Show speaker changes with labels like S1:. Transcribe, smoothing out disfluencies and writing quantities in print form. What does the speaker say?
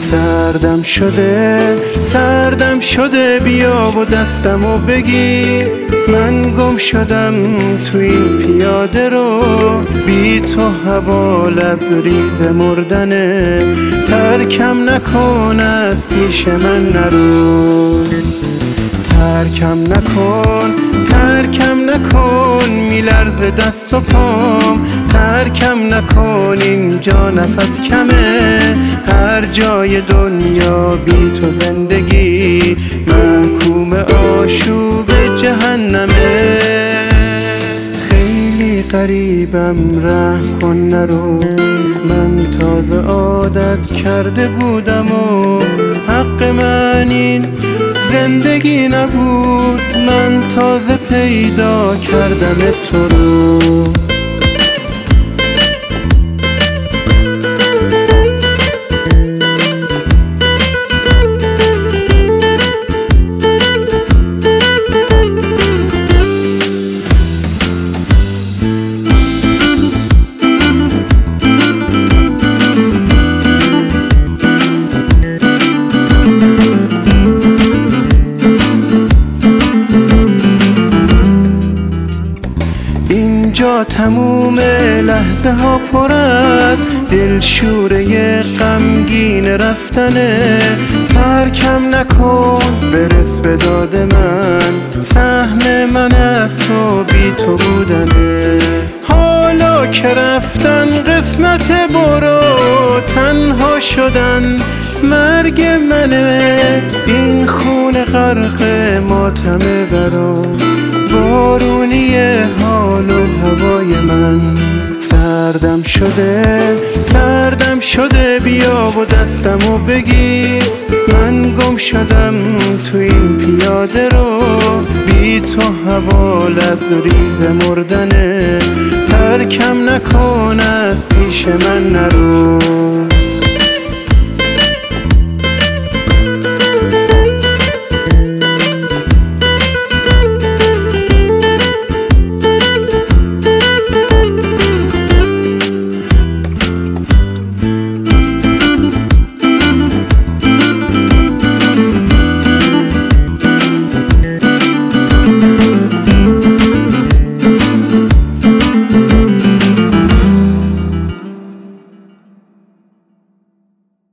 S1: سردم شده بیا و دستمو بگیر، من گم شدم تو این پیاده رو، بی تو هوا لبریز مردنه، ترکم نکن از پیش من نرو، ترکم نکن میلرزه دست و پام، ترکم نکن اینجا نفس کمه، هر جای دنیا بی تو زندگی محکوم آشوب جهنمه. خیلی قریبم رحم کن نرو، من تازه عادت کرده بودم و حق من این زندگی نبود، من تازه پیدا کردم تو رو. اینجا تموم لحظه ها پر از دلشوره غمگین رفتنه، ترکم نکن برس به داد من، سهم من از تو بی تو بودنه، حالا که رفتن قسمت برو، تنها شدن مرگ منه، این خون غرق ماتمه برام، بارونی حال و هوای من، سردم شده بیا و دستمو بگیر، من گم شدم تو این پیاده رو، بی تو هوا لبریز مردنه، ترکم نکن از پیش من نرو.